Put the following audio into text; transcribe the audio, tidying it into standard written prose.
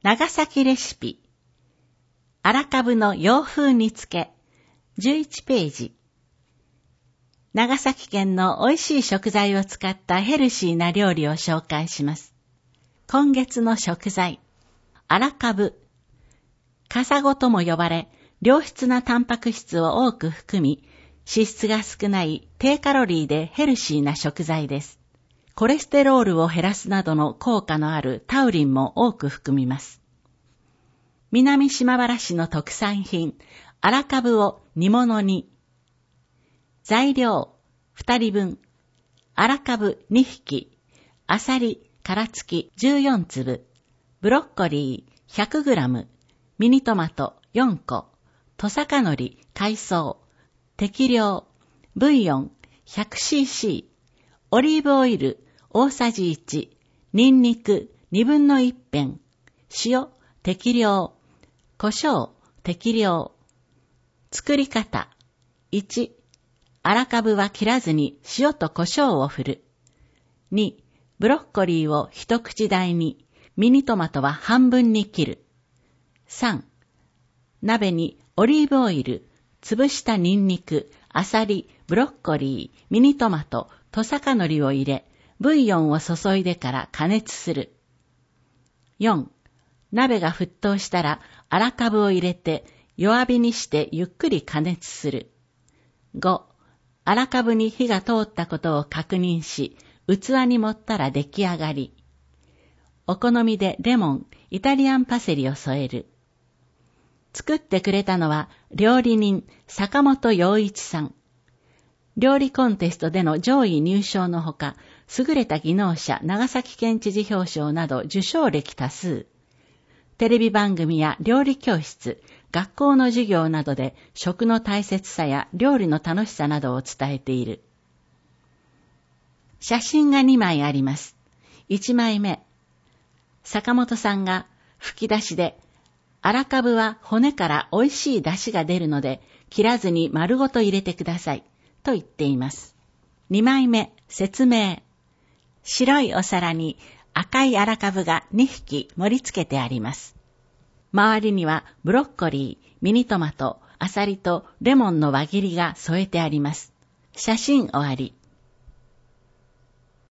長崎レシピ。荒かぶの洋風煮付け。11ページ。長崎県の美味しい食材を使ったヘルシーな料理を紹介します。今月の食材。荒かぶ。カサゴとも呼ばれ、良質なタンパク質を多く含み、脂質が少ない低カロリーでヘルシーな食材です。コレステロールを減らすなどの効果のあるタウリンも多く含みます。南島原市の特産品、荒かぶを煮物に。材料、2人分。荒かぶ2匹。あさり、殻付き14粒。ブロッコリー 100g。ミニトマト4個。トサカノリ、海藻。適量。ブイヨン 100cc。オリーブオイル大さじ1。ニンニク2分の1片。塩適量。胡椒適量。作り方。1、荒かぶは切らずに塩と胡椒を振る。2、ブロッコリーを一口大に、ミニトマトは半分に切る。3、鍋にオリーブオイル、潰したニンニク、アサリ、ブロッコリー、ミニトマト、トサカノリを入れ、ブイヨンを注いでから加熱する。4、鍋が沸騰したら荒かぶを入れて弱火にしてゆっくり加熱する。5、荒かぶに火が通ったことを確認し、器に盛ったら出来上がり。お好みでレモン、イタリアンパセリを添える。作ってくれたのは料理人坂本陽一さん。料理コンテストでの上位入賞のほか、優れた技能者長崎県知事表彰など受賞歴多数。テレビ番組や料理教室、学校の授業などで食の大切さや料理の楽しさなどを伝えている。写真が2枚あります。1枚目。坂本さんが吹き出しで、荒かぶは骨から美味しい出汁が出るので、切らずに丸ごと入れてください。と言っています。2枚目、説明。白いお皿に赤い荒かぶが2匹盛り付けてあります。周りにはブロッコリー、ミニトマト、アサリとレモンの輪切りが添えてあります。写真終わり。